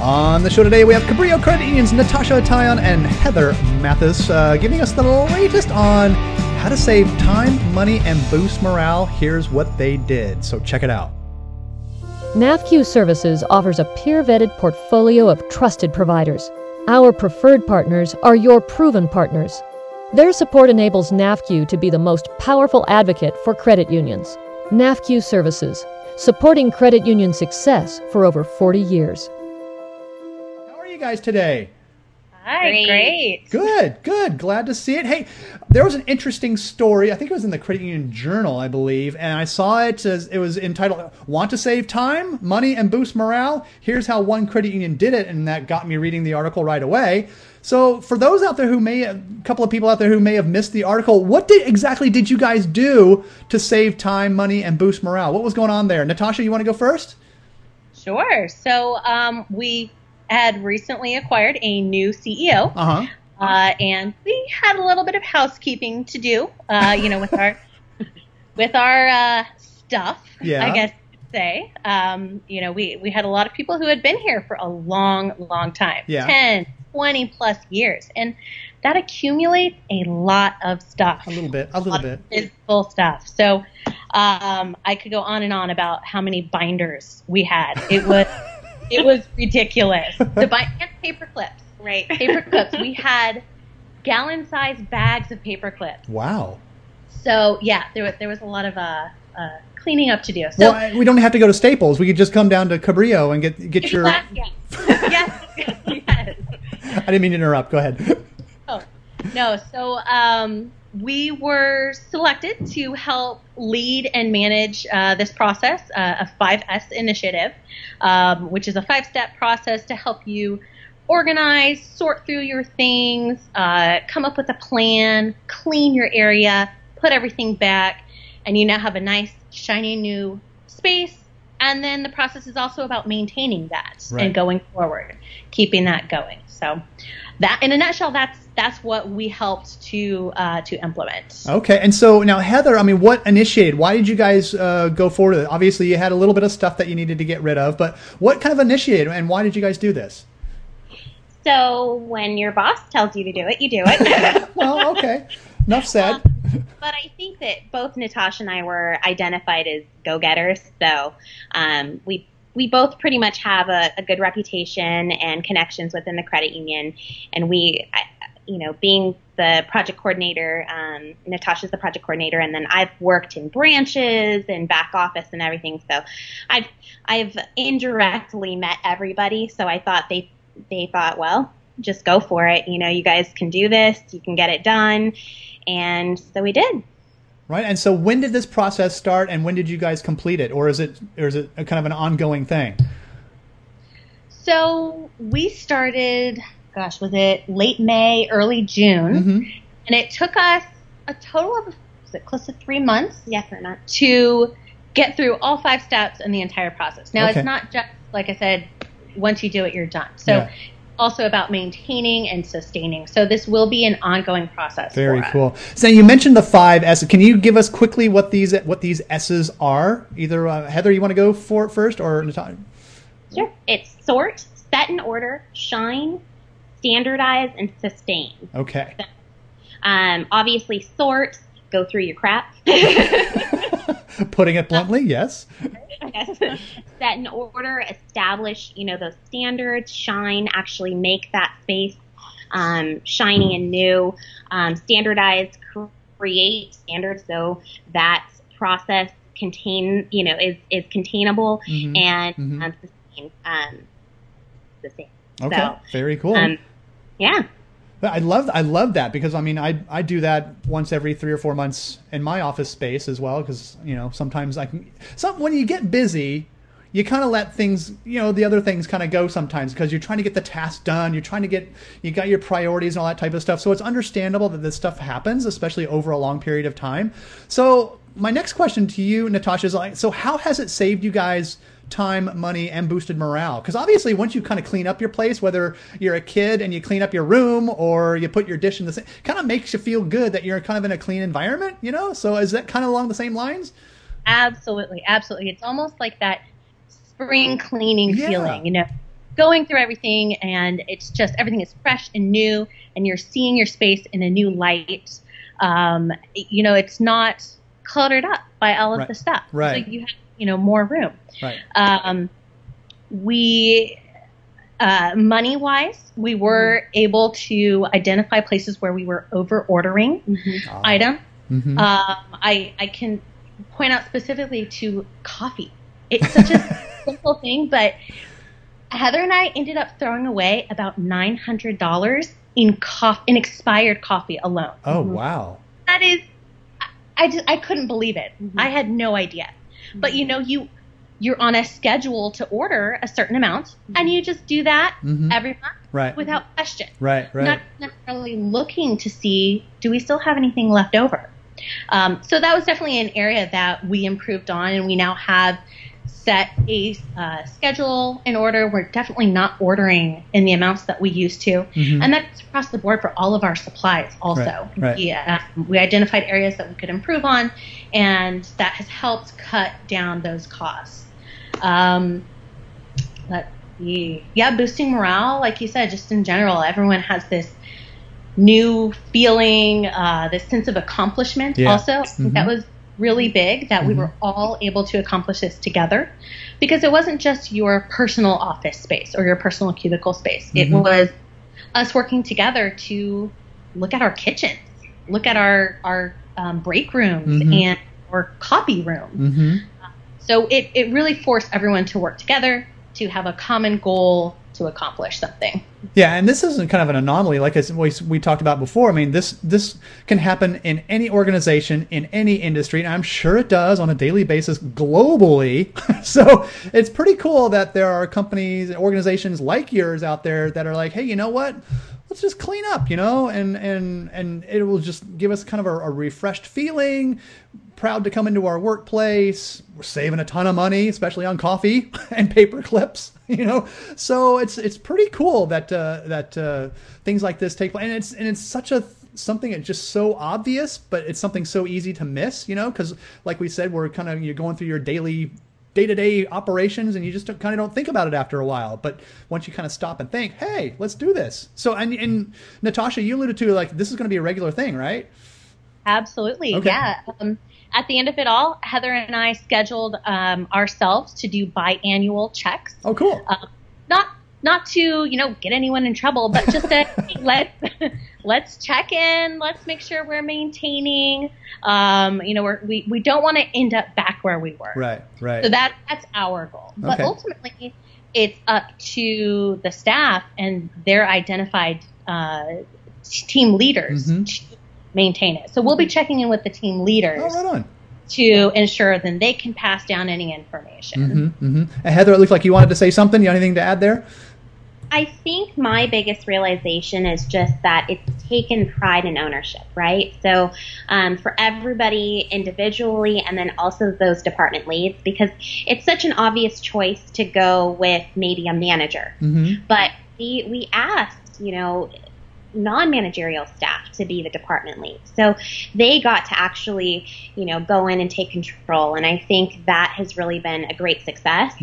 On the show today, we have Cabrillo Credit Union's Natasha Tayan and Heather Mathis giving us the latest on how to save time, money, and boost morale. Here's what they did, so check it out. NAVCU Services offers a peer-vetted portfolio of trusted providers. Our preferred partners are your proven partners. Their support enables NAVCU to be the most powerful advocate for credit unions. NAVCU Services, supporting credit union success for over 40 years. How are you guys today? Hi, great. Good. Glad to see it. Hey, there was an interesting story. I think it was in the Credit Union Journal, I believe, and I saw it as it was entitled, Want to Save Time, Money, and Boost Morale? Here's how one credit union did it, and that got me reading the article right away. So for those out there a couple of people out there who may have missed the article, what exactly did you guys do to save time, money, and boost morale? What was going on there? Natasha, you want to go first? Sure. So we had recently acquired a new CEO, and we had a little bit of housekeeping to do, with our stuff. Yeah. I guess you could say. We had a lot of people who had been here for a long time, 10, 20 plus years, and that accumulates a lot of stuff. A little bit. Physical stuff. So I could go on and on about how many binders we had. It was ridiculous. And paper clips, right? Paper clips. We had gallon-sized bags of paper clips. Wow. So yeah, there was a lot of cleaning up to do. So we don't have to go to Staples. We could just come down to Cabrillo and get your. Yes. I didn't mean to interrupt. Go ahead. Oh no. So we were selected to help lead and manage this process, a 5S initiative, which is a 5-step process to help you organize, sort through your things, come up with a plan, clean your area, put everything back, and you now have a nice, shiny new space. And then the process is also about maintaining that and going forward, keeping that going. So that, in a nutshell, that's what we helped to implement. Okay, and so now Heather, I mean, what initiated? Why did you guys go forward with it? Obviously, you had a little bit of stuff that you needed to get rid of, but what kind of initiated, and why did you guys do this? So when your boss tells you to do it, you do it. Well, okay, enough said. But I think that both Natasha and I were identified as go-getters, so we both pretty much have a good reputation and connections within the credit union, and being the project coordinator, Natasha's the project coordinator, and then I've worked in branches and back office and everything, so I've indirectly met everybody, so I thought they thought, well, just go for it, you guys can do this, you can get it done, and so we did. Right, and so when did this process start, and when did you guys complete it, or is it a kind of an ongoing thing? So we started, was it late May, early June, and it took us a total of, was it close to 3 months? Yeah, 3 months. To get through all 5 steps in the entire process. Now, It's not just, like I said, once you do it, you're done. So also about maintaining and sustaining. So this will be an ongoing process. Very cool. So you mentioned the 5 S's. Can you give us quickly what these S's are? Either Heather, you want to go for it first, or Natasha? Sure. It's sort, set in order, shine, standardize, and sustain. Okay. So, obviously, sort, go through your crap. Putting it bluntly, yes. Yes. Set in order, establish, those standards, shine, actually make that space shiny and new, standardize, create standards so that process is containable and sustain. Okay, so, very cool. Yeah. I love that, because I do that once every 3 or 4 months in my office space as well, because sometimes when you get busy, you kind of let things, the other things kind of go sometimes, because you're trying to get the task done, you got your priorities and all that type of stuff. So it's understandable that this stuff happens, especially over a long period of time. So my next question to you, Natasha, is so how has it saved you guys time, money, and boosted morale? Because obviously once you kind of clean up your place, whether you're a kid and you clean up your room or you put your dish in the sink, kind of makes you feel good that you're kind of in a clean environment, So is that kind of along the same lines? Absolutely. It's almost like that spring cleaning feeling, going through everything, and it's just everything is fresh and new, and you're seeing your space in a new light. It's not cluttered up by all of the stuff. Right. So you have, more room. Right. We, money-wise, we were able to identify places where we were over-ordering items. Mm-hmm. I can point out specifically to coffee. It's such a simple thing, but Heather and I ended up throwing away about $900 in expired coffee alone. Oh, wow. That is, I couldn't believe it. I had no idea. But you're on a schedule to order a certain amount, and you just do that every month without question. Right. Not necessarily looking to see, do we still have anything left over? So that was definitely an area that we improved on, and we now have set a schedule in order. We're definitely not ordering in the amounts that we used to. And that's across the board for all of our supplies also. Right. We identified areas that we could improve on, and that has helped cut down those costs. Let's see. Yeah, boosting morale, like you said, just in general, everyone has this new feeling, this sense of accomplishment also. That was really big, that we were all able to accomplish this together, because it wasn't just your personal office space or your personal cubicle space. It was us working together to look at our kitchens, look at our break rooms and our copy room. So it really forced everyone to work together to have a common goal to accomplish something. Yeah, and this isn't kind of an anomaly, like we talked about before. I mean, this can happen in any organization, in any industry, and I'm sure it does on a daily basis globally. So it's pretty cool that there are companies, organizations like yours out there that are like, hey, you know what? Let's just clean up, and it will just give us kind of a refreshed feeling. Proud to come into our workplace. We're saving a ton of money, especially on coffee and paper clips, So it's pretty cool that things like this take place, and it's such something that's just so obvious, but it's something so easy to miss, because like we said, you're going through your day-to-day operations, and you just kind of don't think about it after a while. But once you kind of stop and think, hey, let's do this. So, and Natasha, you alluded to, like, this is going to be a regular thing, right? Absolutely. Okay. Yeah. At the end of it all, Heather and I scheduled ourselves to do biannual checks. Oh, cool. Not to get anyone in trouble, but just to let's check in. Let's make sure we're maintaining. We don't want to end up back where we were. Right. So that's our goal. But ultimately, it's up to the staff and their identified team leaders to maintain it. So we'll be checking in with the team leaders right on. To ensure then they can pass down any information. And Heather, it looked like you wanted to say something. You have anything to add there? I think my biggest realization is just that it's taken pride and ownership, right? So for everybody individually, and then also those department leads, because it's such an obvious choice to go with maybe a manager. But we asked, non-managerial staff to be the department lead. So they got to actually, go in and take control. And I think that has really been a great success.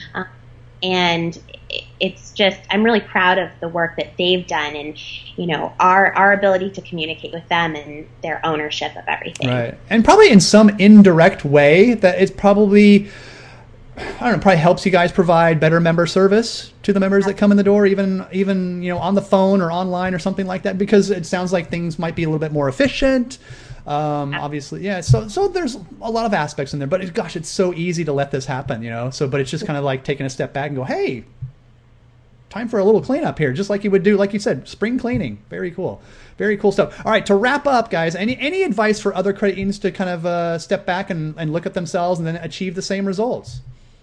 And it's just, I'm really proud of the work that they've done, and, our ability to communicate with them and their ownership of everything. Right. And probably in some indirect way that it's probably, probably helps you guys provide better member service to the members that come in the door, even on the phone or online or something like that, because it sounds like things might be a little bit more efficient. Obviously, yeah. So there's a lot of aspects in there, but it's so easy to let this happen, but it's just kind of like taking a step back and go, hey, time for a little cleanup here, just like you would do, like you said, spring cleaning. Very cool stuff. All right, to wrap up, guys, any advice for other credit unions to kind of step back and look at themselves and then achieve the same results?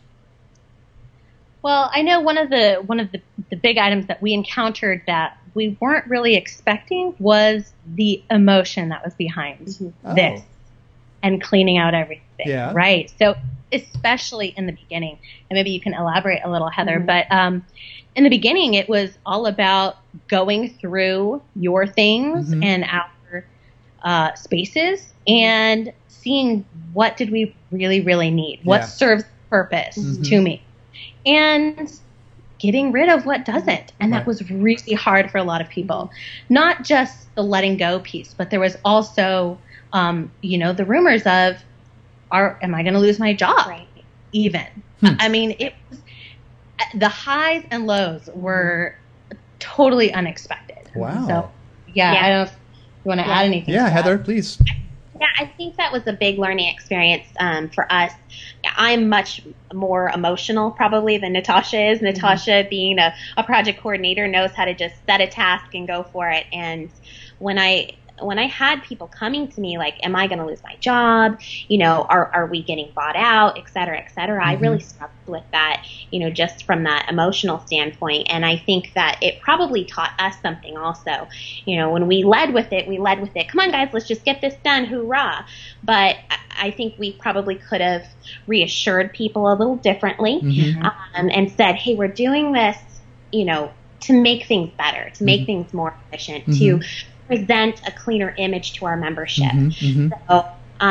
Well, I know one of the big items that we encountered that we weren't really expecting was the emotion that was behind this and cleaning out everything. Yeah. Right. So especially in the beginning, and maybe you can elaborate a little, Heather, but in the beginning, it was all about going through your things and our spaces and seeing what did we really, really need, what serves purpose to me. And getting rid of what doesn't. And that was really hard for a lot of people. Not just the letting go piece, but there was also, the rumors of, am I going to lose my job? Right. Even. I mean, the highs and lows were totally unexpected. Wow. So, I don't know if you want to add anything. Yeah, to Heather, that. please. Yeah, I think that was a big learning experience for us. I'm much more emotional probably than Natasha is. Natasha, being a project coordinator, knows how to just set a task and go for it. And when I had people coming to me like, am I going to lose my job? Are we getting bought out, et cetera, et cetera. I really struggled with that, just from that emotional standpoint. And I think that it probably taught us something also. When we led with it, come on guys, let's just get this done. Hoorah. But I think we probably could have reassured people a little differently, and said, hey, we're doing this, to make things better, to make things more efficient, to present a cleaner image to our membership. So,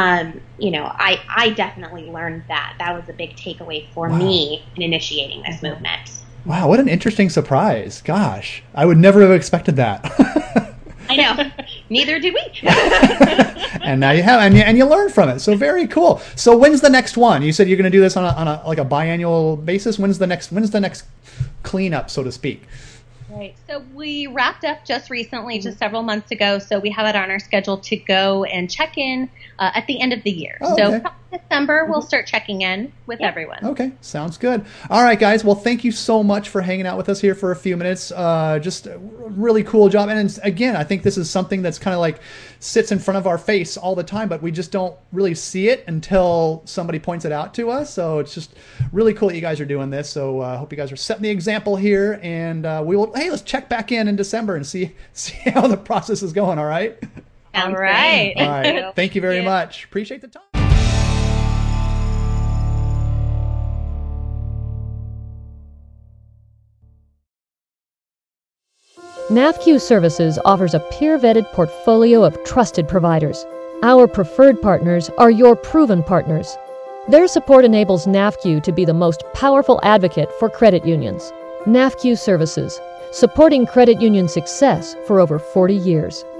I definitely learned that. That was a big takeaway for me in initiating this movement. Wow, what an interesting surprise. Gosh, I would never have expected that. I know. Neither did we. And now you have, and you learn from it. So very cool. So when's the next one? You said you're going to do this on a like a biannual basis. When's the next cleanup, so to speak? Right. So we wrapped up just recently, just several months ago. So we have it on our schedule to go and check in at the end of the year. Oh, so okay. probably December, we'll start checking in with everyone. Okay, sounds good. All right, guys. Well, thank you so much for hanging out with us here for a few minutes. Just a really cool job. And again, I think this is something that's kind of like sits in front of our face all the time, but we just don't really see it until somebody points it out to us. So it's just really cool that you guys are doing this. So I hope you guys are setting the example here. And let's check back in December and see how the process is going. All right. All right. All right. Thank you very much. Appreciate the time. NAFQ Services offers a peer-vetted portfolio of trusted providers. Our preferred partners are your proven partners. Their support enables NAFQ to be the most powerful advocate for credit unions. NAFQ Services, supporting credit union success for over 40 years.